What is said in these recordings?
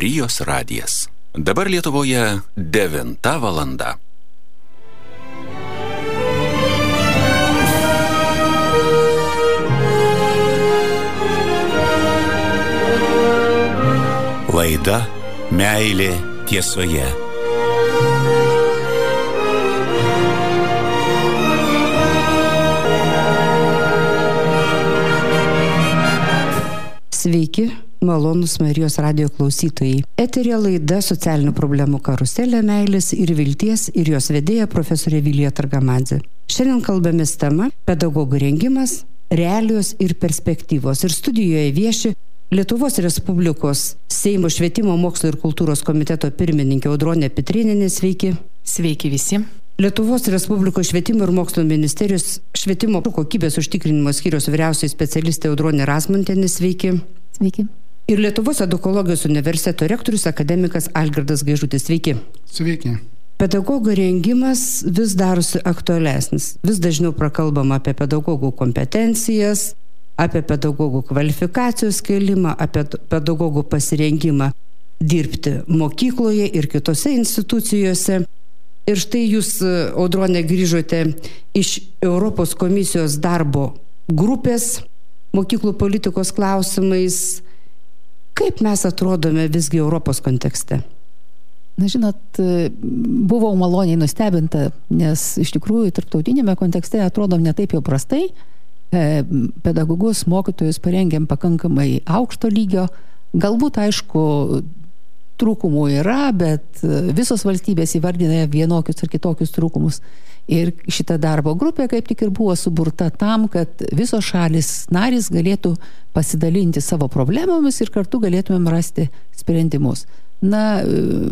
Marijos radijas. Dabar Lietuvoje 9 valanda. Laida Meilė tiesoje. Sveiki, malonūs Marijos radijo klausytojai. Eteryje laida Socialinių problemų karuselė meilės ir vilties ir jos vedėja profesorė Vilija Targamadzė. Šiandien kalbamės tema pedagogų rengimas, realijos ir perspektyvos. Ir studijoje vieši Lietuvos Respublikos Seimo švietimo, mokslo ir kultūros komiteto pirmininkė Audronė Pitrėnienė. Sveiki. Sveiki visi. Lietuvos Respublikos švietimo ir mokslo ministerijos švietimo kokybės užtikrinimo skyriaus vyriausioji specialistė Audronė Razmontienė. Sveiki. Sveiki. Ir Lietuvos edukologijos universiteto rektorius akademikas Algirdas Gaižutis. Sveiki. Sveiki. Pedagogų rengimas vis darosi aktualesnis. Vis dažniau prakalbama apie pedagogų kompetencijas, apie pedagogų kvalifikacijos kėlimą, apie pedagogų pasirengimą dirbti mokykloje ir kitose institucijose. Ir štai jūs, Audronė, grįžote iš Europos komisijos darbo grupės mokyklų politikos klausimais. Kaip mes atrodome visgi Europos kontekste? Na, žinot, buvau maloniai nustebinta, nes iš tikrųjų tarptautinėme kontekste atrodom ne taip jau prastai. Pedagogus, mokytojus parengiam pakankamai aukšto lygio. Galbūt, aišku, trūkumų yra, bet visos valstybės įvardina vienokius ar kitokius trūkumus. Ir šita darbo grupė kaip tik ir buvo suburta tam, kad visos šalis narys galėtų pasidalinti savo problemomis ir kartu galėtumėm rasti sprendimus. Na,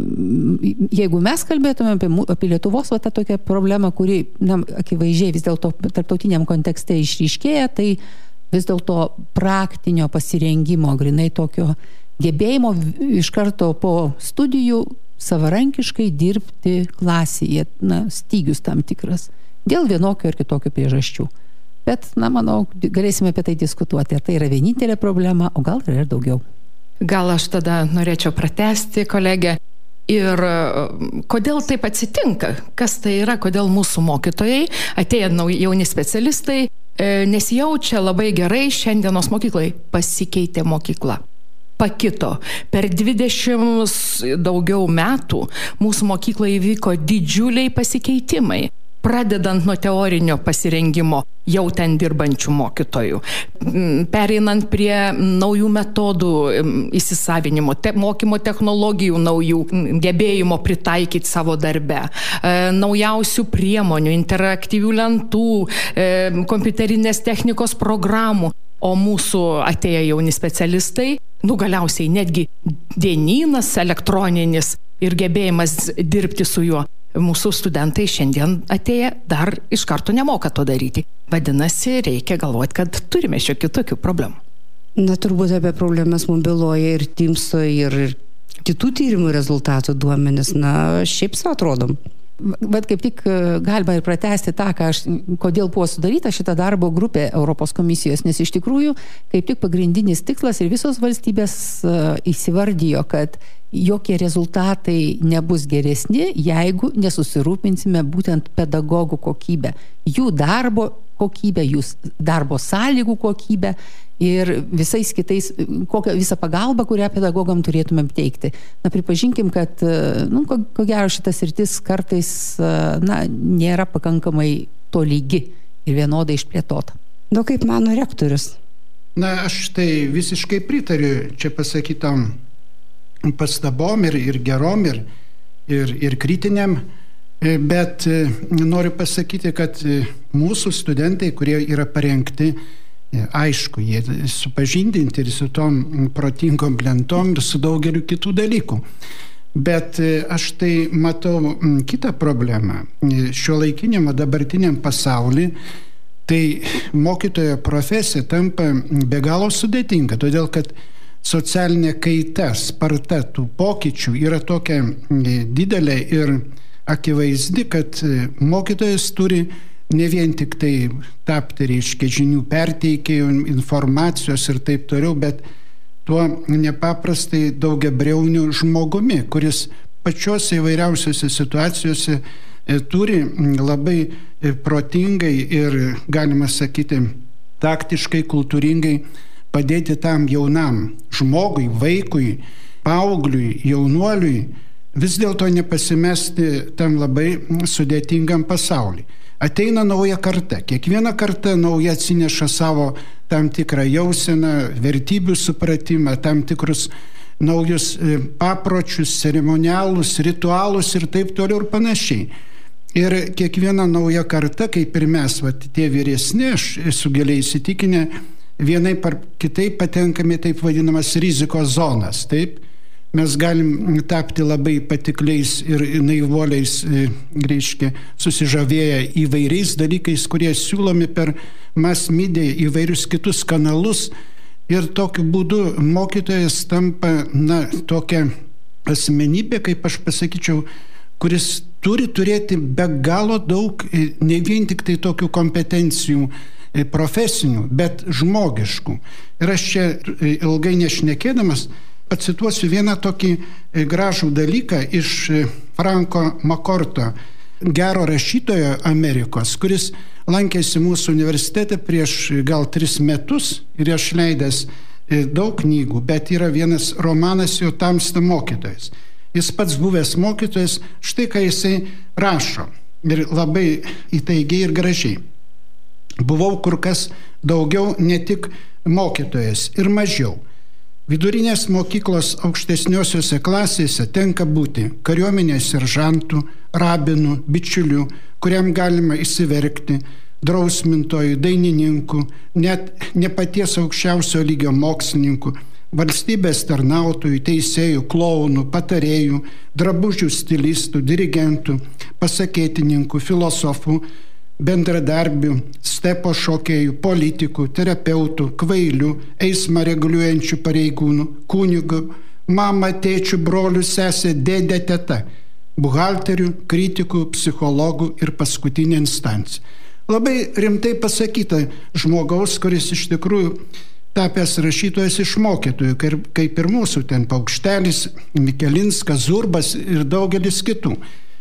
jeigu mes kalbėtume apie Lietuvos tą tokią problemą, kuri, akivaizdžiai vis dėlto tarptautiniam kontekste išryškėja, tai vis dėlto praktinio pasirengimo, grinai tokio gebėjimo iš karto po studijų savarankiškai dirbti klasėje, stygius tam tikras, dėl vienokio ir kitokio priežasčių. Bet, manau, galėsime apie tai diskutuoti. Ar tai yra vienintelė problema, o gal yra ir daugiau. Gal aš tada norėčiau pratęsti, kolegė. Ir kodėl taip atsitinka? Kas tai yra? Kodėl mūsų mokytojai, atėję jauni specialistai, nesijaučia labai gerai šiandienos mokyklai? Pasikeitė mokykla. Pakito. Per 20 daugiau metų mūsų mokykloje įvyko didžiuliai pasikeitimai, pradedant nuo teorinio pasirengimo jau ten dirbančių mokytojų, pereinant prie naujų metodų įsisavinimo, mokymo technologijų naujų, gebėjimo pritaikyti savo darbe, naujausių priemonių, interaktyvių lentų, kompiuterinės technikos programų. O mūsų atėję jauni specialistai, galiausiai netgi dienynas elektroninis ir gebėjimas dirbti su juo. Mūsų studentai šiandien atėję dar iš karto nemoka to daryti. Vadinasi, reikia galvoti, kad turime šiokių tokių problemų. Na, turbūt apie problemas mums byloja ir Teamso, ir kitų tyrimų rezultatų duomenis. Na, šiaip savo atrodom. Bet kaip tik galima ir pratęsti tą, kodėl buvo sudaryta šita darbo grupė Europos komisijos, nes iš tikrųjų kaip tik pagrindinis tikslas ir visos valstybės įsivardijo, kad jokie rezultatai nebus geresni, jeigu nesusirūpinsime būtent pedagogų kokybę, jų darbo kokybę, jų darbo sąlygų kokybę ir visais kitais, visą pagalbą, kurią pedagogam turėtumėm teikti. Pripažinkim, kad, ko gero šitas sritis kartais, nėra pakankamai tolygi ir vienodai išplėtota. Kaip mano rektorius? Aš tai visiškai pritariu čia pasakytom pastabom ir gerom, ir kritiniam, bet noriu pasakyti, kad mūsų studentai, kurie yra parengti, aišku, jie supažindinti ir su tom protingom lentom ir su daugeliu kitų dalykų. Bet aš tai matau kitą problemą. Šiuolaikiniam dabartiniam pasauly tai mokytojo profesija tampa be galo sudėtinga, todėl kad socialinė kaita, sparta tų pokyčių yra tokia didelė ir akivaizdi, kad mokytojas turi ne vien tik tai tapti, žinių perteikėjų, informacijos ir taip toliau, bet tuo nepaprastai daugiabriauniu žmogumi, kuris pačiose įvairiausiose situacijose turi labai protingai ir, galima sakyti, taktiškai, kultūringai padėti tam jaunam žmogui, vaikui, paaugliui, jaunuoliui vis dėlto nepasimesti tam labai sudėtingam pasauliui. Ateina nauja karta, kiekviena karta nauja atsineša savo tam tikrą jauseną, vertybių supratimą, tam tikrus naujus papročius, ceremonialus, ritualus ir taip toliau ir panašiai. Ir kiekviena nauja karta, kaip ir mes, tie vyresni, aš esu giliai įsitikinę, vienaip ar kitaip patenkame taip vadinamas rizikos zonas. Taip, mes galim tapti labai patikliais ir naivuoliais, reiškia, susižavėję įvairiais dalykais, kurie siūlomi per mass media, įvairius kitus kanalus. Ir tokiu būdu mokytojas tampa, tokia asmenybė, kaip aš pasakyčiau, kuris turi turėti be galo daug, ne vien tik tai tokių kompetencijų profesinių, bet žmogiškų. Ir aš čia ilgai nešnekėdamas pacituosiu vieną tokį gražų dalyką iš Franko Makorto, gero rašytojo Amerikos, kuris lankėsi mūsų universitete prieš gal 3 metus ir išleidęs daug knygų, bet yra vienas romanas jo Tamsta mokytojas. Jis pats buvęs mokytojas, štai ką jisai rašo ir labai įtaigiai ir gražiai. Buvau kur kas daugiau ne tik mokytojas ir mažiau. Vidurinės mokyklos aukštesniosiuose klasėse tenka būti kariuomenės seržantų, rabinų, bičiulių, kuriam galima įsiverkti, drausmintojų, dainininkų, net ne paties aukščiausio lygio mokslininkų, valstybės tarnautojų, teisėjų, klounų, patarėjų, drabužių stilistų, dirigentų, pasakėtininkų, filosofų, bendradarbių, stepo šokėjų, politikų, terapeutų, kvailių, eismą reguliuojančių pareigūnų, kunigų, mama, tėčių, brolių, sesė, dėdė, teta, buhalterių, kritikų, psichologų ir paskutinė instancija. Labai rimtai pasakyta žmogaus, kuris iš tikrųjų tapęs rašytojas iš mokytojų, kaip ir mūsų ten Paukštelis, Mikelinskas, Zurbas ir daugelis kitų.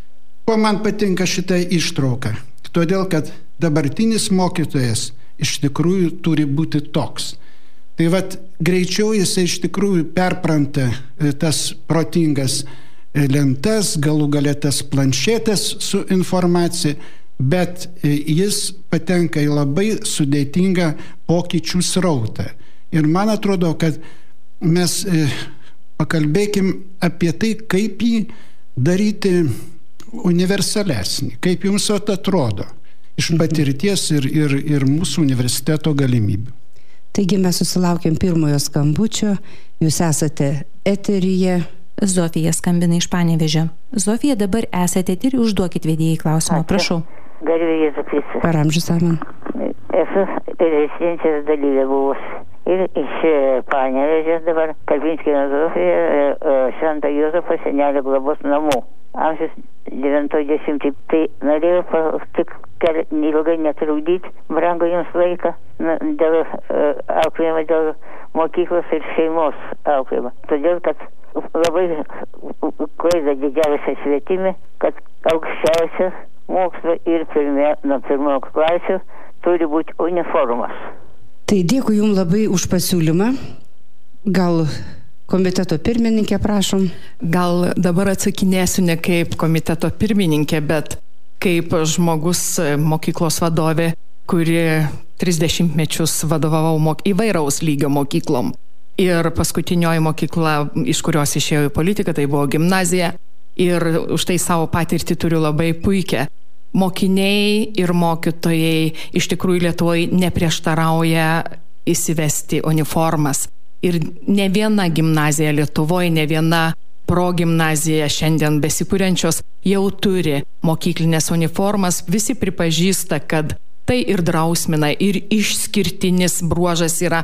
Kuo man patinka šitą ištrauką? Todėl, kad dabartinis mokytojas iš tikrųjų turi būti toks. Tai greičiau jisai iš tikrųjų perpranta tas protingas lentas, galų gale tas planšetės su informacija, bet jis patenka į labai sudėtingą pokyčių srautą. Ir man atrodo, kad mes pakalbėkim apie tai, kaip jį daryti universalesnį, kaip jums atrodo iš patirties ir mūsų universiteto galimybių. Taigi mes susilaukėm pirmojo skambučio, jūs esate eteryje. Zofija skambina iš Panevėžio. Zofija, dabar esate eteryje, užduokit vedėjai klausimą, prašau. Garbė Jėzų Kristų. Per amžius amen. Esu rezidencijos dalyvė buvus. Ir iš Panevėžio dabar Kalvinskio Zofija, Švento Juozapo senelio globos namų. Amžius 90. Tai norėjau tik ilgai netrukdyti, brango jums laiką dėl auklėjimo, dėl mokyklos ir šeimos auklėjimo. Todėl, kad labai klaida didžiausia švietime, kad aukščiausia mokslo ir nuo pirmojo klasių turi būti uniformos. Tai dėkui jums labai už pasiūlymą. Gal komiteto pirmininkė, prašom. Gal dabar atsakinėsiu ne kaip komiteto pirmininkė, bet kaip žmogus mokyklos vadovė, kuri 30 mečius vadovavau įvairaus lygio mokyklom. Ir paskutinioji mokykla, iš kurios išėjau į politiką, tai buvo gimnazija. Ir už tai savo patirtį turiu labai puikią. Mokiniai ir mokytojai iš tikrųjų Lietuvoje neprieštarauja įsivesti uniformas. Ir ne viena gimnazija Lietuvoje, ne viena progimnazija šiandien besikūrenčios jau turi mokyklinės uniformas. Visi pripažįsta, kad tai ir drausmina, ir išskirtinis bruožas yra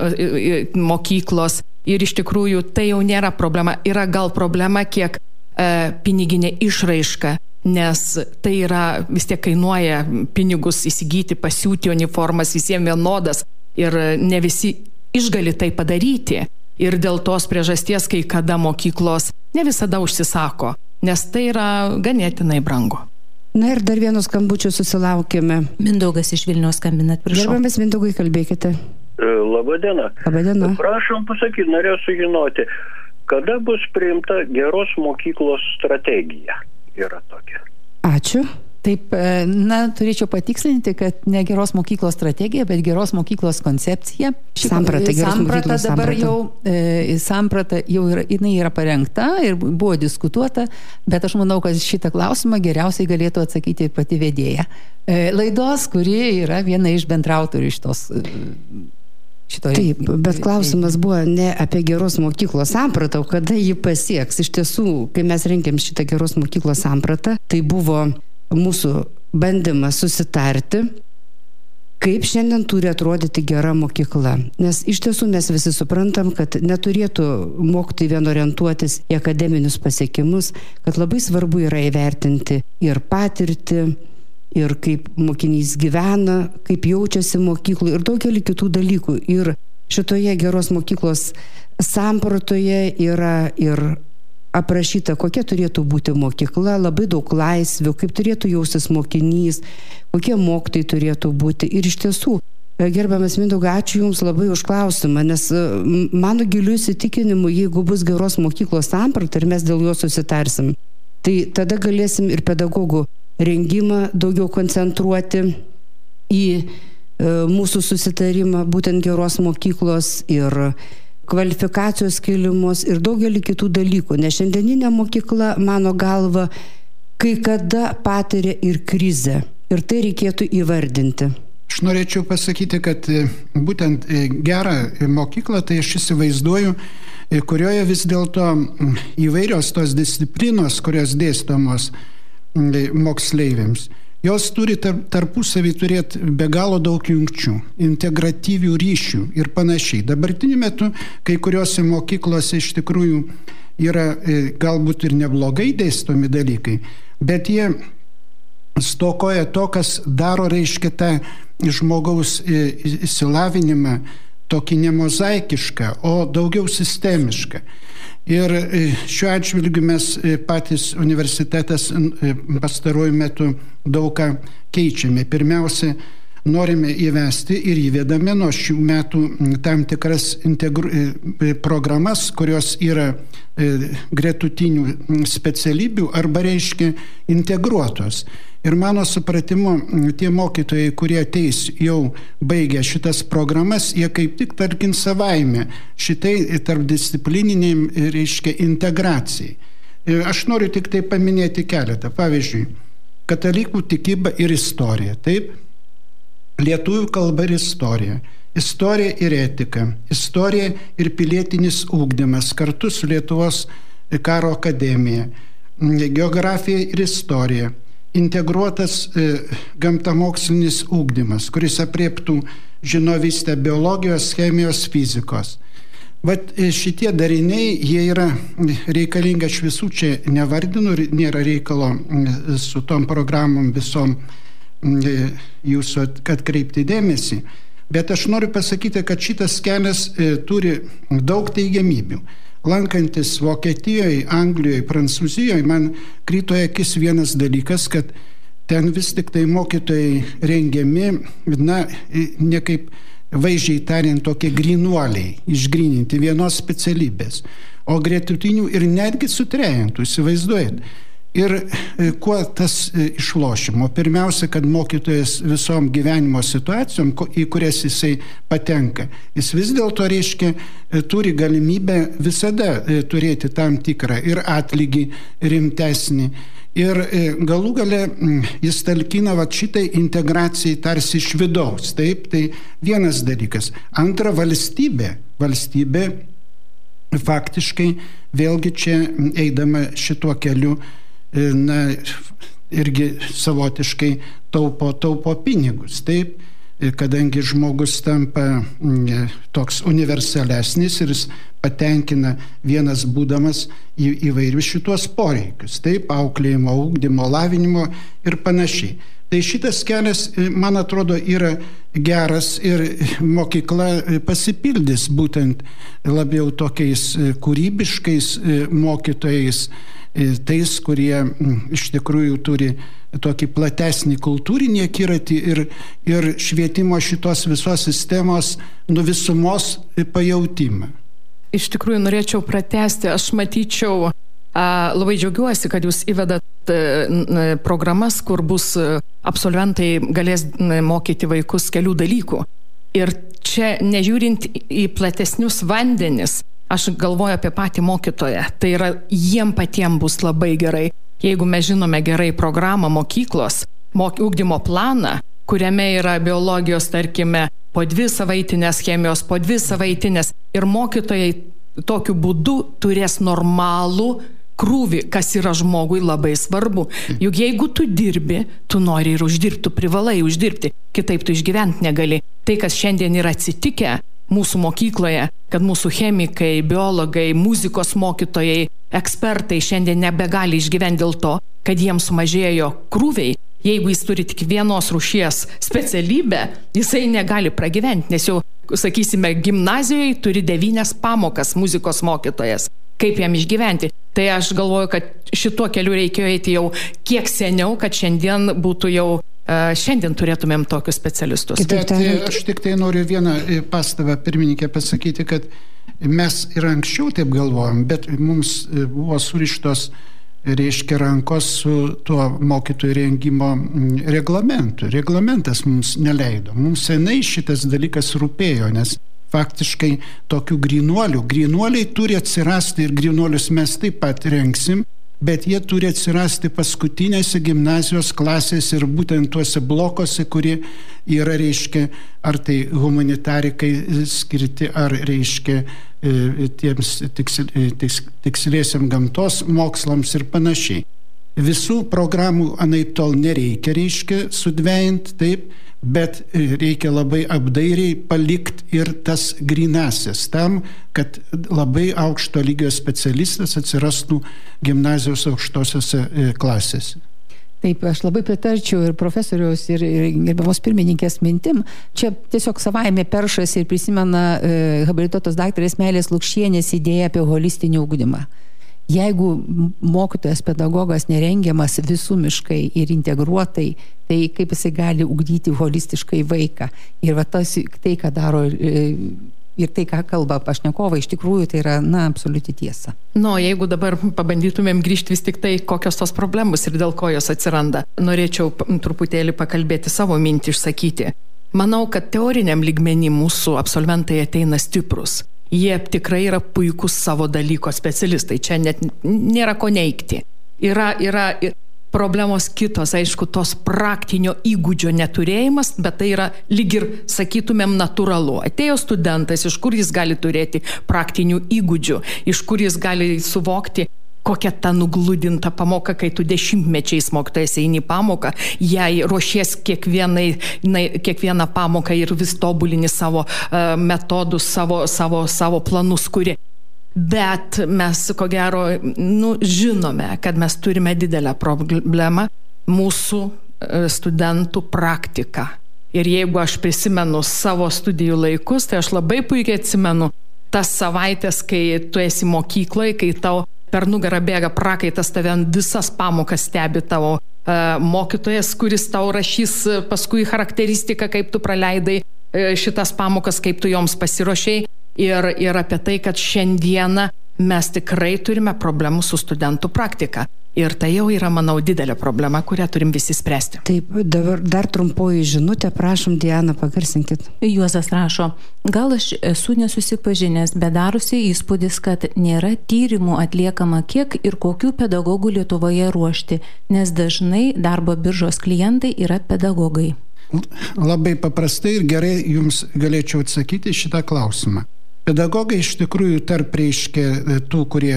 mokyklos. Ir iš tikrųjų tai jau nėra problema. Yra gal problema kiek piniginė išraiška, nes tai yra vis tiek kainuoja pinigus įsigyti, pasiūti uniformas visiems vienodas ir ne visi išgali tai padaryti. ir dėl tos priežasties, kai kada mokyklos ne visada užsisako, nes tai yra ganėtinai brangu. Na ir dar vieno skambučio susilaukėme. Mindaugas iš Vilniaus skambinat, prašau. Gerbiamas Mindaugai, kalbėkite. Labadiena. Labadiena. Prašom pasakyti, norėjau sužinoti, kada bus priimta geros mokyklos strategija? Yra tokia. Ačiū. Taip, turėčiau patikslinti, kad ne geros mokyklos strategija, bet geros mokyklos koncepcija. Samprata dabar samprata jau yra, jinai yra parengta ir buvo diskutuota, bet aš manau, kad šitą klausimą geriausiai galėtų atsakyti pati vedėja laidos, kuri yra viena iš bendrautorių iš tos Taip, bet klausimas buvo ne apie geros mokyklos sampratą, o kada jį pasieks. Iš tiesų, kai mes rengėm šitą geros mokyklos sampratą, tai buvo mūsų bandymas susitarti, kaip šiandien turi atrodyti gera mokykla. Nes iš tiesų mes visi suprantam, kad neturėtų mokytojai vien orientuotis į akademinius pasiekimus, kad labai svarbu yra įvertinti ir patirtį, ir kaip mokinys gyvena, kaip jaučiasi mokyklų ir daugelį kitų dalykų. Ir šitoje geros mokyklos sampratoje yra ir aprašyta, kokia turėtų būti mokykla, labai daug laisvių, kaip turėtų jaustis mokinys, kokie mokytojai turėtų būti. Ir iš tiesų, gerbiamas Mindaugai, ačiū Jums labai už klausimą, nes mano giliu įsitikinimu, jeigu bus geros mokyklos samprata ir mes dėl jo susitarsim, tai tada galėsim ir pedagogų rengimą daugiau koncentruoti į mūsų susitarimą, būtent geros mokyklos ir kvalifikacijos kėlimus ir daugelį kitų dalykų. Nes šiandieninė mokykla, mano galva, kai kada patiria ir krizę. Ir tai reikėtų įvardinti. Aš norėčiau pasakyti, kad būtent gerą mokyklą, tai aš įsivaizduoju, kurioje vis dėlto įvairios tos disciplinos, kurios dėstomos moksleiviams, jos turi tarpusavį turėti be galo daug jungčių, integratyvių ryšių ir panašiai. Dabartiniu metu kai kuriuose mokyklose iš tikrųjų yra galbūt ir neblogai dėstomi dalykai, bet jie stokoja to, kas daro, reiškia, tą žmogaus išsilavinimą tokį ne mozaikišką, o daugiau sistemišką. Ir šiuo atžvilgiu mes patys universitetas pastaruoju metu daug ką keičiame. Pirmiausia, norime įvesti ir įvedame nuo šių metų tam tikras programas, kurios yra gretutinių specialybių arba reiškia integruotos. Ir mano supratimu, tie mokytojai, kurie ateis jau baigę šitas programas, jie kaip tik tarkim savaime šitai tarpdisciplininiai, reiškia, integracijai. Aš noriu tik tai paminėti keletą. Pavyzdžiui, katalikų tikyba ir istorija. Taip, lietuvių kalba ir istorija. Istorija ir etika. Istorija ir pilietinis ugdymas kartu su Lietuvos karo akademija. Geografija ir istorija. Integruotas gamtamokslinis ugdymas, kuris apriektų žinovystę biologijos, chemijos, fizikos. Vat šitie dariniai, jie yra reikalingi, aš visų čia nevardinu, nėra reikalo su tom programom visom jūsų atkreipti dėmesį, bet aš noriu pasakyti, kad šitas kelias turi daug teigiamybių. Lankantis Vokietijoje, Anglijoje, Prancūzijoje, man krito į akis vienas dalykas, kad ten vis tik tai mokytojai rengiami, ne kaip vaizdžiai tariant, tokie grynuoliai, išgryninti vienos specialybės, o gretutinių ir netgi sutrejantų, įsivaizduojat. Ir kuo tas išlošimo? Pirmiausia, kad mokytojas visom gyvenimo situacijom, į kurias jisai patenka, jis vis dėlto, reiškia, turi galimybę visada turėti tam tikrą ir atlygį rimtesnį. Ir galų gale jis talkina šitai integracijai tarsi iš vidaus. Taip, tai vienas dalykas. Antra, valstybė. Valstybė faktiškai vėlgi čia eidama šituo keliu irgi savotiškai taupo pinigus, taip, kadangi žmogus tampa toks universalesnis ir jis patenkina vienas būdamas įvairius šitos poreikius, taip, auklėjimo, ugdymo, lavinimo ir panašiai. Tai šitas kelias, man atrodo, yra geras ir mokykla pasipildys būtent labiau tokiais kūrybiškais mokytojais, tais, kurie iš tikrųjų turi tokį platesnį kultūrinį akiratį ir švietimo šitos visos sistemos visumos pajautimą. Iš tikrųjų norėčiau pratęsti, aš matyčiau, labai džiaugiuosi, kad jūs įvedat programas, kur bus absolventai galės mokyti vaikus kelių dalykų. Ir čia, nežiūrint į platesnius vandenis, aš galvoju apie patį mokytoją. Tai yra, jiem patiems bus labai gerai, jeigu mes žinome gerai programą mokyklos, ugdymo planą, kuriame yra biologijos, tarkime, po 2 savaitinės, chemijos po 2 savaitinės, ir mokytojai tokiu būdu turės normalų krūvį, kas yra žmogui labai svarbu. Juk jeigu tu dirbi, tu nori ir uždirbti, tu privalai uždirbti, kitaip tu išgyventi negali. Tai, kas šiandien yra atsitikę mūsų mokykloje, kad mūsų chemikai, biologai, muzikos mokytojai, ekspertai šiandien nebegali išgyventi dėl to, kad jiems sumažėjo krūviai. Jeigu jis turi tik vienos rūšies specialybę, jisai negali pragyventi, nes jau, sakysime, gimnazijoje turi 9 pamokas muzikos mokytojas. Kaip jam išgyventi? Tai aš galvoju, kad šituo keliu reikėjo eiti jau kiek seniau, kad šiandien būtų jau, šiandien turėtumėm tokius specialistus. Bet aš tik tai noriu vieną pastabą, pirmininkė, pasakyti, kad mes ir anksčiau taip galvojom, bet mums buvo surištos, reiškia, rankos su tuo mokytojų rengimo reglamentu. Reglamentas mums neleido. Mums senai šitas dalykas rūpėjo, nes faktiškai tokių grynuoliai turi atsirasti ir grynuolius mes taip pat rengsim, bet jie turi atsirasti paskutinėse gimnazijos klasėse ir būtent tuose blokuose, kurie yra, reiškia, ar tai humanitarikai skirti, ar, reiškia, tiems tiksliesiam gamtos mokslams ir panašiai. Visų programų anaiptol nereikia, reiškia, sudvejint, taip, bet reikia labai apdairiai palikti ir tas grynasias tam, kad labai aukšto lygio specialistas atsirastų gimnazijos aukštosiose klasėse. Taip, aš labai pritarčiau ir profesoriaus, ir gerbiamos pirmininkės mintim. Čia tiesiog savaime peršasi ir prisimena habilituotos daktarės Meilės Lukšienės idėją apie holistinį ugdymą. Jeigu mokytojas, pedagogas nerengiamas visumiškai ir integruotai, tai kaip jisai gali ugdyti holistiškai vaiką. Ir va tai, ką daro ir tai, ką kalba pašnekovai, iš tikrųjų tai yra, absoliuti tiesa. Jeigu dabar pabandytumėm grįžti vis tik tai, kokios tos problemos ir dėl ko jos atsiranda, norėčiau truputėlį pakalbėti, savo mintį išsakyti. Manau, kad teoriniam lygmenį mūsų absolventai ateina stiprus. Jie tikrai yra puikus savo dalyko specialistai, čia net nėra ko neigti. Yra problemos kitos, aišku, tos praktinio įgūdžio neturėjimas, bet tai yra lyg ir, sakytumėm, natūralu. Atėjo studentas, iš kur jis gali turėti praktinių įgūdžių, iš kur jis gali suvokti, kokia ta nugludinta pamoka, kai tu 10-mečiais mokytojas eini pamoką, jai ruošies kiekvieną pamoką ir vis tobulini savo metodus, savo planus, kuri. Bet mes, ko gero, žinome, kad mes turime didelę problemą mūsų studentų praktiką. Ir jeigu aš prisimenu savo studijų laikus, tai aš labai puikiai atsimenu tas savaitės, kai tu esi mokykloje, kai tau per nugarą bėga prakaitas, tave visas pamokas stebi tavo mokytojas, kuris tau rašys paskui charakteristiką, kaip tu praleidai šitas pamokas, kaip tu joms pasiruošėjai. Ir apie tai, kad šiandieną mes tikrai turime problemų su studentų praktika. Ir tai jau yra, manau, didelė problema, kurią turim visi spręsti. Taip, dabar dar trumpoji žinutė, prašom, Diana, pagarsinkit. Juozas rašo, gal aš esu nesusipažinęs, bet darosi įspūdis, kad nėra tyrimų atliekama, kiek ir kokių pedagogų Lietuvoje ruošti, nes dažnai darbo biržos klientai yra pedagogai. Labai paprastai ir gerai jums galėčiau atsakyti šitą klausimą. Pedagogai iš tikrųjų tarp, reiškia, tų, kurie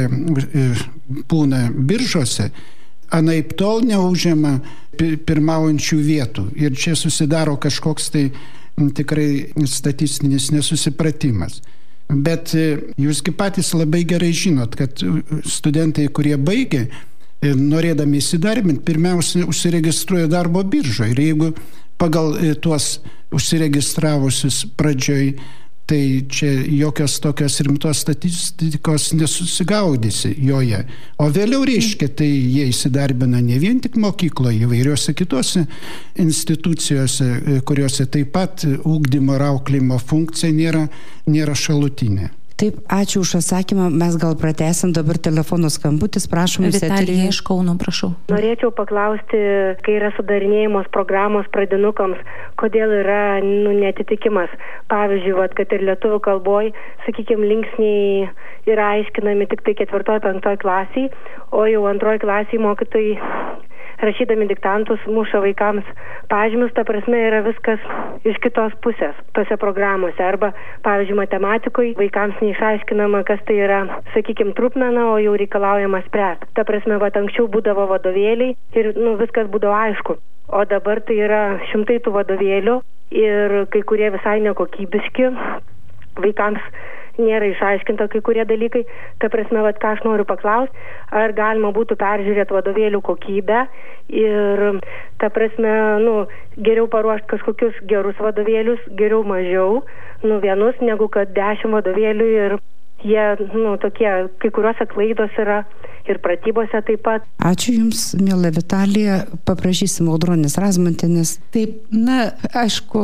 būna biržose, anaiptol neužima pirmaujančių vietų. Ir čia susidaro kažkoks tai tikrai statistinis nesusipratimas. Bet jūsgi patys labai gerai žinot, kad studentai, kurie baigia norėdami įsidarbinti, pirmiausia užsiregistruoja darbo biržoje. Ir jeigu pagal tuos užsiregistravusius pradžioj, tai čia jokios tokios rimtos statistikos nesusigaudysi joje. O vėliau reiškia, tai jie įsidarbina ne vien tik mokykloje, įvairiuose kitose institucijose, kuriuose taip pat ugdymo ir auklėjimo funkcija nėra šalutinė. Taip, ačiū už atsakymą. Mes gal pratęsim dabar telefono skambutis. Prašom, Vitalija iš Kauno, prašau. Norėčiau paklausti, kai yra sudarinėjamos programos pradinukams, kodėl yra netitikimas. Pavyzdžiui, kad ir lietuvių kalboj, sakykime, linksniai yra aiškinami tik tai 4-5 klasiai, o jau 2 klasiai mokytojai rašydami diktantus muša vaikams pažymius, ta prasme yra viskas iš kitos pusės tose programuose. Arba, pavyzdžiui, matematikoje vaikams neišaiškinama, kas tai yra, sakykime, trupmena, o jau reikalaujama spręsti. Ta prasme, anksčiau būdavo vadovėliai ir viskas būdavo aišku. O dabar tai yra šimtai tų vadovėlių ir kai kurie visai nekokybiški, vaikams nėra išaiškinta kai kurie dalykai. Ta prasme, ką aš noriu paklausti, ar galima būtų peržiūrėti vadovėlių kokybę ir, ta prasme, geriau paruošti kažkokius gerus vadovėlius, geriau mažiau, vienus, negu kad 10 vadovėlių ir jie, tokie, kai kuriuose klaidos yra ir pratybose taip pat. Ačiū Jums, miela Vitalija. Paprašysim Audronės Razmantienės. Taip, aišku,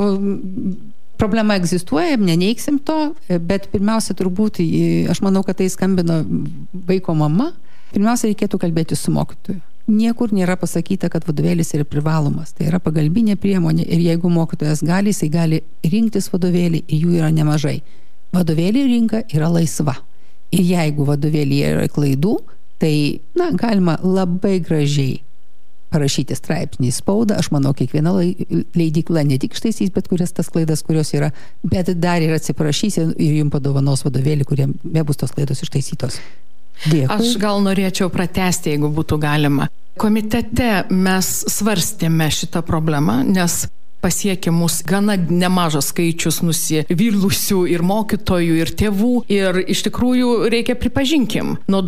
problema egzistuoja, neneigsim to, bet pirmiausia turbūt, aš manau, kad tai skambino vaiko mama, pirmiausia reikėtų kalbėti su mokytoju. Niekur nėra pasakyta, kad vadovėlis yra privalomas. Tai yra pagalbinė priemonė ir jeigu mokytojas gali, jisai gali rinktis vadovėlį ir jų yra nemažai. Vadovėlį rinka yra laisva. Ir jeigu vadovėlyje yra klaidų, tai galima labai gražiai parašyti straipsnį į spaudą. Aš manau, kiekviena leidykla ne tik ištaisys, bet kurias tas klaidas, kurios yra, bet dar ir atsiprašys ir jums padovanos vadovėlį, kuriame bus tos klaidos ištaisytos. Dėkui. Aš gal norėčiau pratęsti, jeigu būtų galima. Komitete mes svarstėme šitą problemą, nes pasiekė mus gana nemažas skaičius nusivylusių ir mokytojų, ir tėvų. Ir iš tikrųjų reikia pripažinkim, nuo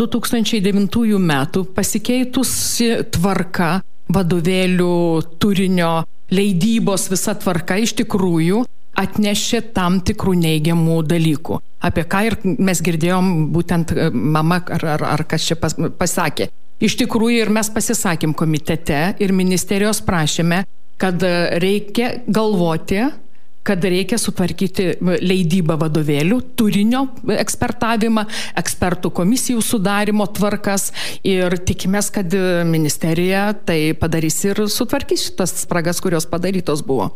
2009 metų pasikeitusi tvarka, vadovėlių turinio, leidybos visa tvarka iš tikrųjų atnešė tam tikrų neigiamų dalykų. Apie ką ir mes girdėjom būtent mama ar kas čia pasakė. Iš tikrųjų ir mes pasisakėm komitete ir ministerijos prašėme, kad reikia galvoti, kad reikia sutvarkyti leidybą vadovėlių, turinio ekspertavimą, ekspertų komisijų sudarimo tvarkas ir tikimės, kad ministerija tai padarys ir sutvarkys šitas spragas, kurios padarytos buvo.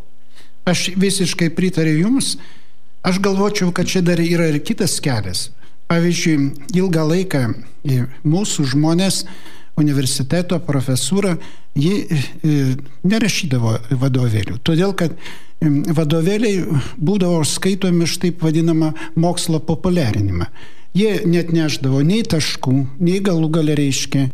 Aš visiškai pritariu Jums. Aš galvočiau, kad čia dar yra ir kitas kelias. Pavyzdžiui, ilgą laiką mūsų žmonės, universiteto profesūra, ji nerašydavo vadovėlių. Todėl, kad vadovėliai būdavo skaitomi iš taip vadinamą mokslo populiarinimą. Jie net nešdavo nei taškų, nei galų gale reiškia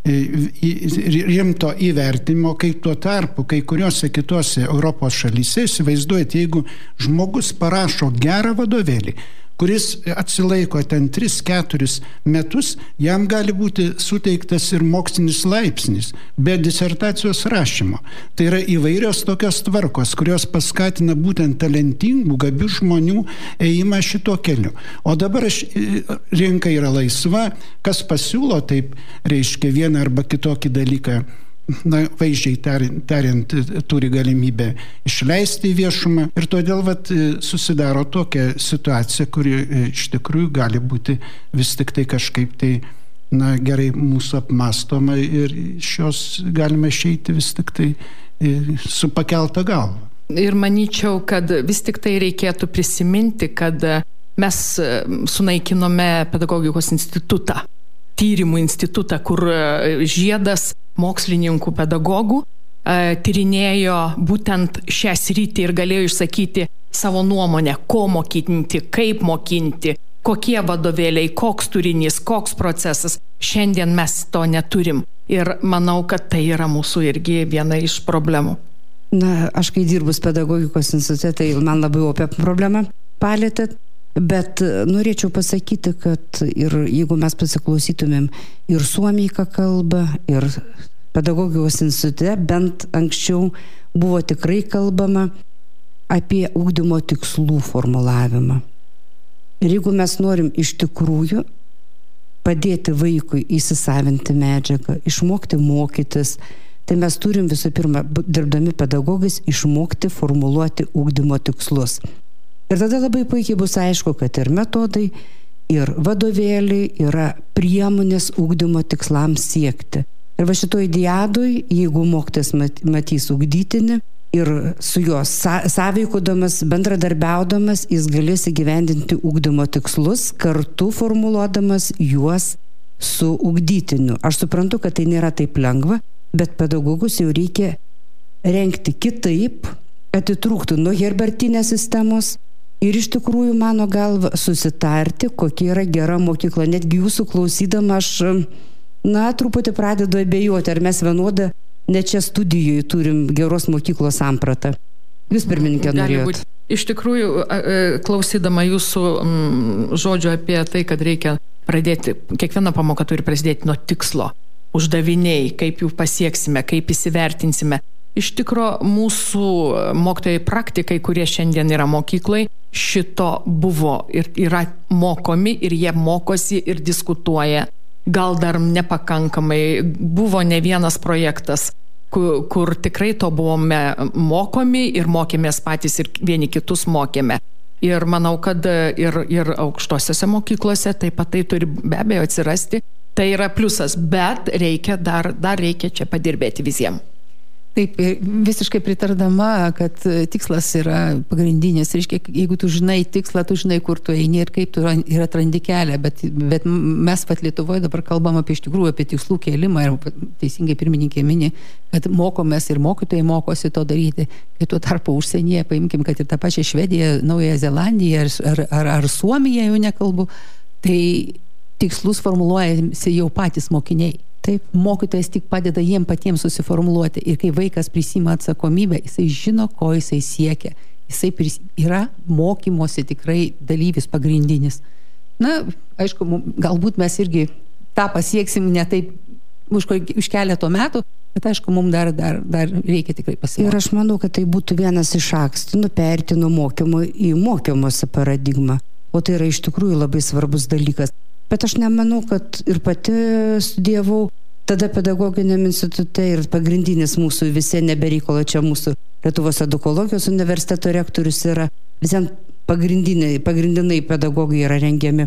rimto įvertinimo, kai tuo tarpu, kai kuriuose kitose Europos šalyse, įsivaizduojate, jeigu žmogus parašo gerą vadovėlį, kuris atsilaiko ten 3-4 metus, jam gali būti suteiktas ir mokslinis laipsnis be disertacijos rašymo. Tai yra įvairios tokios tvarkos, kurios paskatina būtent talentingų, gabių žmonių ėjimą šito keliu. O dabar rinka yra laisva, kas pasiūlo, taip reiškia vieną arba kitokį dalyką, vaizdžiai tariant, turi galimybę išleisti į viešumą ir todėl susidaro tokia situacija, kuri iš tikrųjų gali būti vis tik tai kažkaip tai gerai mūsų apmastoma ir iš jos galime išeiti vis tik tai su pakelta galva. Ir manyčiau, kad vis tik tai reikėtų prisiminti, kad mes sunaikinome pedagogikos institutą, tyrimų institutą, kur žiedas mokslininkų pedagogų tyrinėjo būtent šią sritį ir galėjo išsakyti savo nuomonę, ko mokinti, kaip mokinti, kokie vadovėliai, koks turinys, koks procesas. Šiandien mes to neturim ir manau, kad tai yra mūsų irgi viena iš problemų. Aš kai dirbus pedagogikos institute, tai man labai opę problemą palėtėt. Bet norėčiau pasakyti, kad ir jeigu mes pasiklausytumėm ir Suomiai ką kalba, ir pedagogikos institute, bent anksčiau buvo tikrai kalbama apie ugdymo tikslų formulavimą. Ir jeigu mes norim iš tikrųjų padėti vaikui įsisavinti medžiagą, išmokti mokytis, tai mes turim visų pirma, dirbdami pedagogais, išmokti formuluoti ugdymo tikslus. Ir tada labai puikiai bus aišku, kad ir metodai, ir vadovėliai yra priemonės ugdymo tikslams siekti. Ir va šitoj diadoj, jeigu mokytojas matys ugdytinį ir su juos sąveikuodamas, bendradarbiaudamas, jis galės įgyvendinti ugdymo tikslus, kartu formuluodamas juos su ugdytiniu. Aš suprantu, kad tai nėra taip lengva, bet pedagogus jau reikia rengti kitaip, atitrūkti nuo herbertinės sistemos ir iš tikrųjų, mano galva, susitarti, kokia yra gera mokykla. Netgi jūsų klausydama aš, truputį pradedu abejoti, ar mes vienodą, ne čia studijoje turim geros mokyklos sampratą. Jūs, pirmininkė, norėjot. Iš tikrųjų, klausydama jūsų žodžio apie tai, kad reikia pradėti, kiekviena pamoka turi prasidėti nuo tikslo. Uždaviniai, kaip jų pasieksime, kaip įsivertinsime. Iš tikro, mūsų mokytojai praktikai, kurie šiandien yra mokyklai, šito buvo ir yra mokomi ir jie mokosi ir diskutuoja. Gal dar nepakankamai. Buvo ne vienas projektas, kur tikrai to buvome mokomi ir mokėmės patys ir vieni kitus mokėme. Ir manau, kad ir aukštosiose mokyklose taip pat tai turi be abejo atsirasti. Tai yra pliusas, bet reikia dar reikia čia padirbėti visiems. Taip, visiškai pritardama, kad tikslas yra pagrindinis. Reiškia, jeigu tu žinai tikslą, tu žinai, kur tu eini ir kaip tu ir atrandi kelią. Bet mes pat Lietuvoje dabar kalbam apie iš tikrųjų apie tikslų kėlimą ir teisingai pirmininkė mini, kad mokomės ir mokytojai mokosi to daryti. Kai tuo tarpu užsienyje, paimkim, kad ir tą pačią Švediją, Naująją Zelandiją ar Suomiją, jau nekalbu, tai tikslus formuluojasi jau patys mokiniai. Taip, mokytojas tik padeda jiem patiems susiformuluoti ir kai vaikas prisima atsakomybę, jisai žino, ko jisai siekia. Jisai yra mokymosi tikrai dalyvis pagrindinis. Aišku, galbūt mes irgi tą pasieksim ne taip už keleto metų, bet aišku, mums dar reikia tikrai pasiekti. Ir aš manau, kad tai būtų vienas iš akstinų perti nuo mokymo į mokymosi paradigmą. O tai yra iš tikrųjų labai svarbus dalykas. Bet aš nemanau, kad ir pati studijavau tada pedagoginiam institute ir pagrindinis mūsų visi nebereikalo čia mūsų Lietuvos edukologijos universiteto rektorius yra. Visiems pagrindiniai pedagogai yra rengiami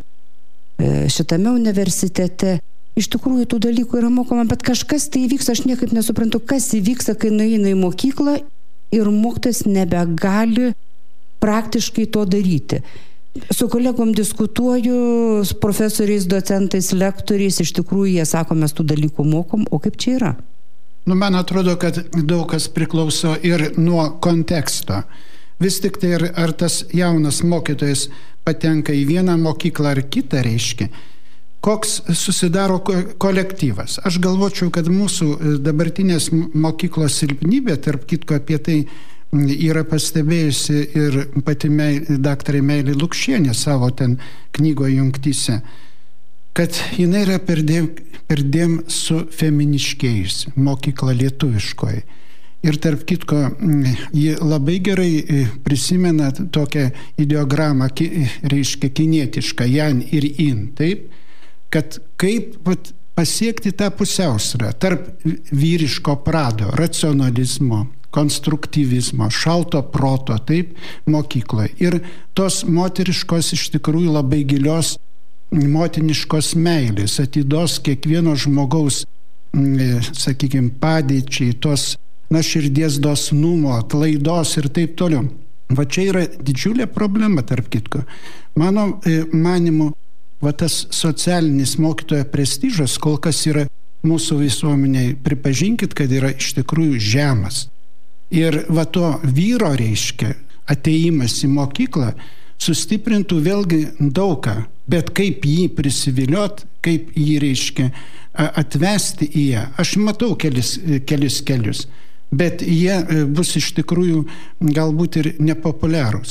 šitame universitete. Iš tikrųjų tų dalykų yra mokoma, bet kažkas tai įvyksta, aš niekaip nesuprantu, kas įvyksta, kai nueina į mokyklą ir mokytojas nebegali praktiškai to daryti. Su kolegom diskutuoju, su profesoriais, docentais, lektoriais, iš tikrųjų jie sako, mes tų dalykų mokom, o kaip čia yra? Man atrodo, kad daug kas priklauso ir nuo konteksto. Vis tik tai ar tas jaunas mokytojas patenka į vieną mokyklą ar kitą, reiškia, koks susidaro kolektyvas. Aš galvočiau, kad mūsų dabartinės mokyklos silpnybė, tarp kitko apie tai yra pastebėjusi ir pati daktarė Meilė Lukšienė savo ten knygoje Jungtyse, kad jinai yra perdėm sufeminiškėjusi mokykla lietuviškoji. Ir tarp kitko, ji labai gerai prisimena tokią ideogramą, reiškia kinietišką, Jan ir In, taip, kad kaip pasiekti tą pusiausvyrą tarp vyriško prado, racionalizmo, konstruktyvizmo, šalto proto, taip, mokykloje. Ir tos moteriškos iš tikrųjų labai gilios motiniškos meilės, atidos kiekvieno žmogaus, sakykime, padėčiai, tos širdies dosnumo, atlaidos ir taip toliau. Va čia yra didžiulė problema, tarp kitko. Mano manimu, va tas socialinis mokytojo prestižas kol kas yra mūsų visuomeniai, pripažinkit, kad yra iš tikrųjų žemas. Ir va to vyro, reiškia, ateimas į mokyklą sustiprintų vėlgi daugą, bet kaip jį prisiviliot, kaip jį, reiškia, atvesti į ją. Aš matau kelis kelius, bet jie bus iš tikrųjų galbūt ir nepopuliarūs.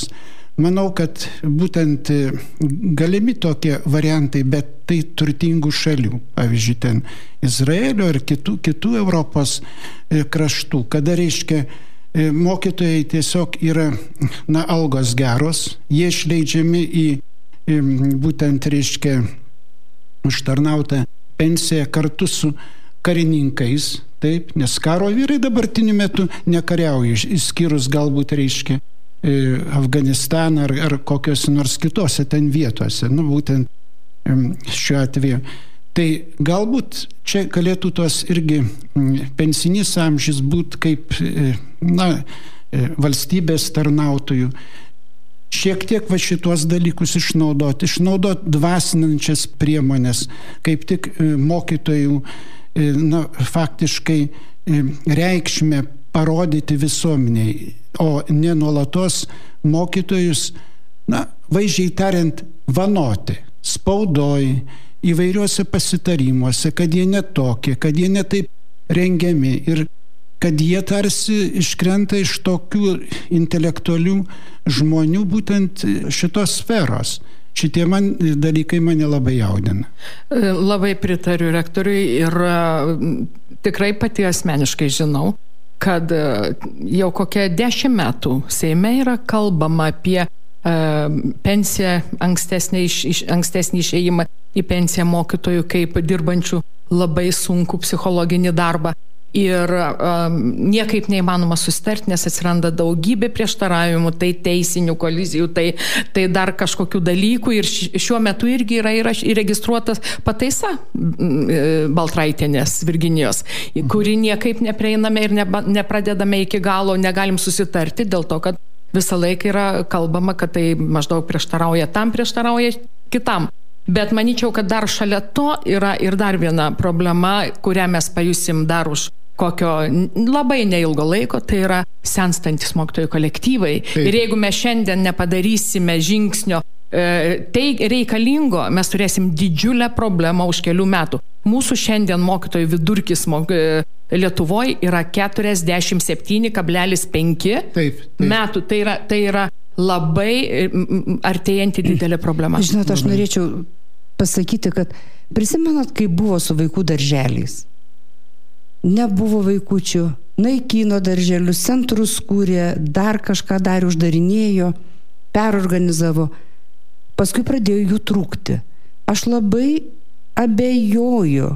manau, kad būtent galimi tokie variantai, bet tai turtingų šalių, pavyzdžiui, ten Izraelio ir kitų Europos kraštų, kada reiškia mokytojai tiesiog yra, algos geros, jie išleidžiami į būtent, reiškia, užtarnautą pensiją kartu su karininkais, taip, nes karo vyrai dabartiniu metu nekariauja, išskyrus galbūt, reiškia, Afganistaną ar kokios nors kitose ten vietose, būtent šiuo atveju. Tai galbūt čia galėtų tos irgi pensinis amžius būti kaip, valstybės tarnautojų. Šiek tiek šitos dalykus išnaudoti dvasinančias priemonės, kaip tik mokytojų, faktiškai reikšmę parodyti visuomeniai, o ne nuolatos mokytojus, vaizdžiai tariant, vanoti spaudoj, įvairiuose pasitarimuose, kad jie netokie, kad jie netaip rengiami ir kad jie tarsi iškrenta iš tokių intelektualių žmonių būtent šitos sferos. Šitie dalykai mane labai jaudina. Labai pritariu rektoriui ir tikrai pati asmeniškai žinau, kad jau kokie 10 metų Seime yra kalbama apie pensiją, ankstesnį išėjimą į pensiją mokytojų kaip dirbančių labai sunkų psichologinį darbą. Ir niekaip neįmanoma susitarti, nes atsiranda daugybė prieštaravimų, tai teisinių kolizijų, tai dar kažkokių dalykų. Ir šiuo metu irgi yra įregistruotas pataisa Baltraitienės Virginijos, kuri niekaip neprieiname ir nepradedame iki galo, negalim susitarti dėl to, kad visą laiką yra kalbama, kad tai maždaug prieštarauja tam, prieštarauja kitam. Bet manyčiau, kad dar šalia to yra ir dar viena problema, kurią mes pajusim dar už kokio labai neilgo laiko, tai yra senstantis mokytojų kolektyvai. Taip. Ir jeigu mes šiandien nepadarysime žingsnio tai reikalingo, mes turėsim didžiulę problemą už kelių metų. Mūsų šiandien mokytojų vidurkis Lietuvoje yra 47,5 metų. Tai yra labai artėjanti didelė problema. Žinot, aš norėčiau pasakyti, kad prisimenat, kaip buvo su vaikų darželiais. Nebuvo vaikučių, naikino darželius, centrus kūrė, dar kažką darė, uždarinėjo, perorganizavo. Paskui pradėjo jų trūkti. Aš labai abejoju,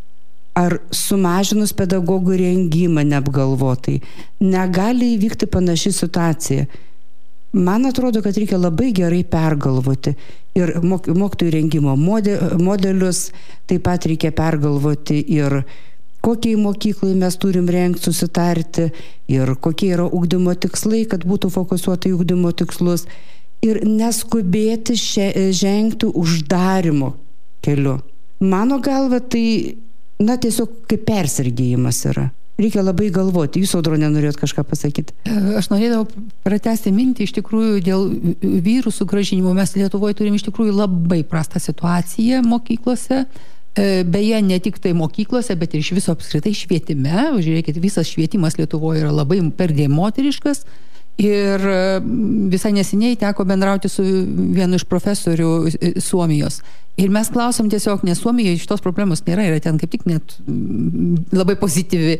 ar sumažinus pedagogų rengimą neapgalvotai negali įvykti panaši situacija. Man atrodo, kad reikia labai gerai pergalvoti ir mokytojų rengimo modelius, taip pat reikia pergalvoti ir kokiai mokyklai mes turim rengti, susitarti ir kokie yra ugdymo tikslai, kad būtų fokusuota į ugdymo tikslus ir neskubėti žengti uždarimo keliu. Mano galva tai, tiesiog kaip persirgėjimas yra. Reikia labai galvoti. Jūs, Audronė, norėjot kažką pasakyti? Aš norėdavau pratęsti mintį, iš tikrųjų, dėl vyrų sugrąžinimo. Mes Lietuvoje turim iš tikrųjų labai prastą situaciją mokyklose. Beje, ne tik tai mokyklose, bet ir iš viso apskritai švietime. Žiūrėkit, visas švietimas Lietuvoje yra labai perdėm moteriškas. Ir visai neseniai teko bendrauti su vienu iš profesorių Suomijos. Ir mes klausom tiesiog, nes Suomijoje šitos problemos nėra, yra ten kaip tik net labai pozityvi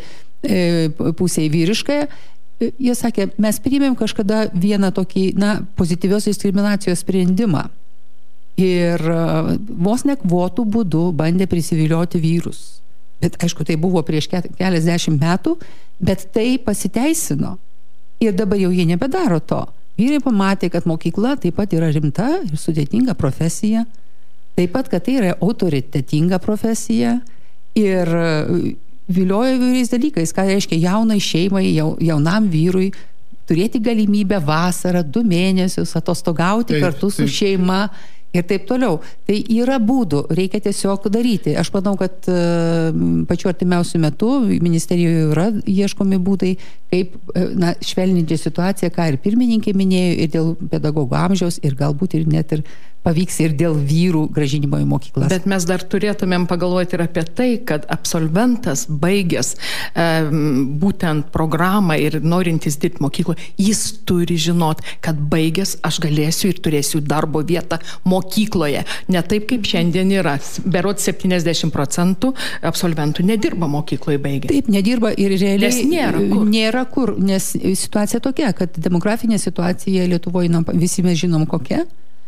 pusė vyriškąją. Jie sakė, mes priėmėm kažkada vieną tokį, pozityvios diskriminacijos sprendimą. Ir vos ne kvotų būdu bandė prisivilioti vyrus. Bet aišku, tai buvo prieš keliasdešimt metų, bet tai pasiteisino. Ir dabar jau jie nebedaro to. Vyrai pamatė, kad mokykla taip pat yra rimta ir sudėtinga profesija. Taip pat, kad tai yra autoritetinga profesija ir vilioja įvairiais dalykais, ką reiškia jaunai šeimai, jaunam vyrui turėti galimybę vasarą 2 mėnesius atostogauti kartu su šeima ir taip toliau. Tai yra būdų, reikia tiesiog daryti. Aš manau, kad pačiu artimiausiu metu ministerijoje yra ieškomi būdai, kaip švelninti situaciją, ką ir pirmininkė minėjo, ir dėl pedagogų amžiaus, ir galbūt ir net ir pavyks ir dėl vyrų gražinimo į mokyklas. Bet mes dar turėtumėm pagalvoti ir apie tai, kad absolventas baigęs būtent programą ir norintis dirbti mokykloje, jis turi žinot, kad baigęs aš galėsiu ir turėsiu darbo vietą mokykloje. Ne taip, kaip šiandien yra. Berods 70% absolventų nedirba mokykloje baigę. Taip, nedirba ir realiai nėra kur. Nes situacija tokia, kad demografinė situacija Lietuvoje, visi mes žinom kokia.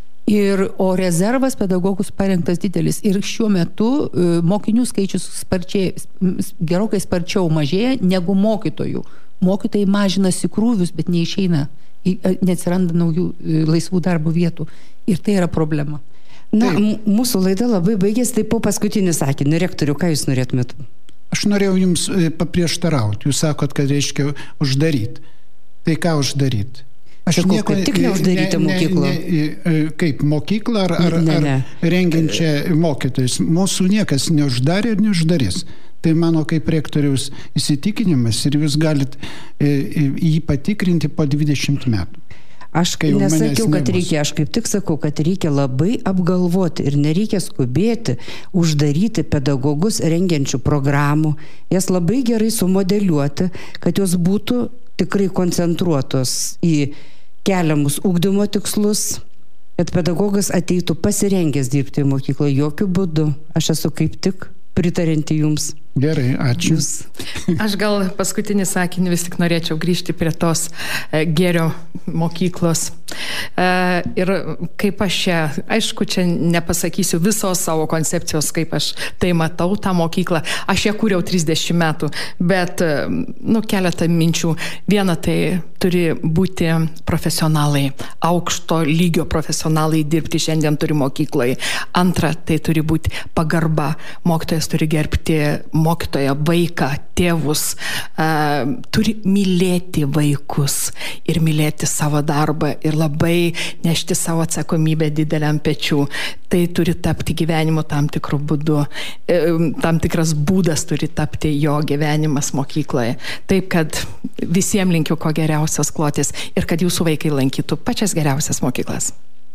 O rezervas pedagogus parengtas didelis. Ir šiuo metu mokinių skaičius gerokai sparčiau mažėja negu mokytojų. Mokytojai mažinasi krūvius, bet neišeina, neatsiranda naujų laisvų darbo vietų. Ir tai yra problema. Mūsų laida labai baigėsi, tai po paskutinį sakinį. Rektorių, ką jūs norėtumėt? Aš norėjau jums paprieštarauti. Jūs sakot, kad reiškia uždaryti. Tai ką uždaryti? Aš nieko tik neuždaryti mokyklą. Kaip mokyklą ar rengiančią mokytojus. Mūsų niekas neuždarė ir neuždarys. Tai mano kaip rektoriaus įsitikinimas ir jūs galit jį patikrinti po 20 metų. Aš nesakiau, kad reikia, aš kaip tik sakau, kad reikia labai apgalvoti ir nereikia skubėti uždaryti pedagogus rengiančių programų, jas labai gerai sumodeliuoti, kad jos būtų tikrai koncentruotos į keliamus ugdymo tikslus, kad pedagogas ateitų pasirengęs dirbti mokykloje. Jokių būdų. Aš esu kaip tik pritarinti jums. Gerai, ačiū. Aš gal paskutinį sakinį vis tik norėčiau grįžti prie tos gėrio mokyklos. Ir kaip aš čia, aišku, čia nepasakysiu visos savo koncepcijos, kaip aš tai matau, tą mokyklą. Aš ją kūriau 30 metų, bet, keletą minčių. Viena, tai turi būti profesionalai, aukšto lygio profesionalai dirbti šiandien turi mokykloje. Antra, tai turi būti pagarba. Mokytojas turi gerbti mokytoją, vaiką, tėvus, turi mylėti vaikus ir mylėti savo darbą ir labai nešti savo atsakomybę dideliam pečių. Tai turi tapti gyvenimo tam tikrų būdų, tam tikras būdas turi tapti jo gyvenimas mokykloje. Taip, kad visiems linkiu ko geriausios kloties ir kad jūsų vaikai lankytų pačias geriausias mokyklas.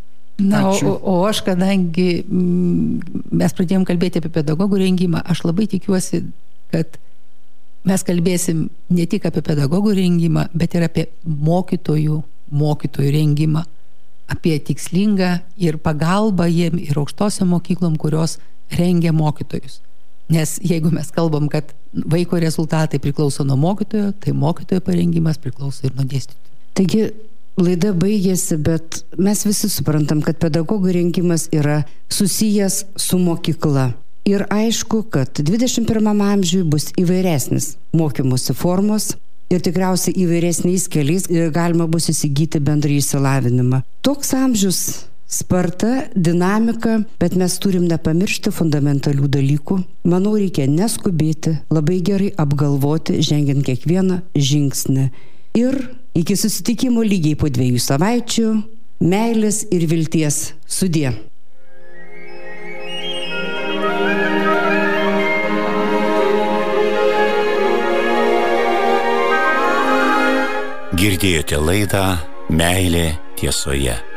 O aš, kadangi mes pradėjom kalbėti apie pedagogų rengimą, aš labai tikiuosi, kad mes kalbėsim ne tik apie pedagogų rengimą, bet ir apie mokytojų rengimą, apie tikslingą ir pagalbą jiem ir aukštosiom mokyklom, kurios rengia mokytojus. Nes jeigu mes kalbam, kad vaiko rezultatai priklauso nuo mokytojo, tai mokytojo parengimas priklauso ir nuo dėstytojų. Taigi, laida baigėsi, bet mes visi suprantam, kad pedagogų rengimas yra susijęs su mokykla. Ir aišku, kad 21 amžiuje bus įvairesnis mokymosi formos ir tikriausiai įvairesniais keliais galima bus įsigyti bendrą išsilavinimą. Toks amžius, sparta, dinamika, bet mes turim nepamiršti fundamentalių dalykų. Manau, reikia neskubėti, labai gerai apgalvoti, žengiant kiekvieną žingsnį. Ir iki susitikimo lygiai po 2 savaičių, meilės ir vilties. Sudie. Girdėjote laidą Meilė tiesoje.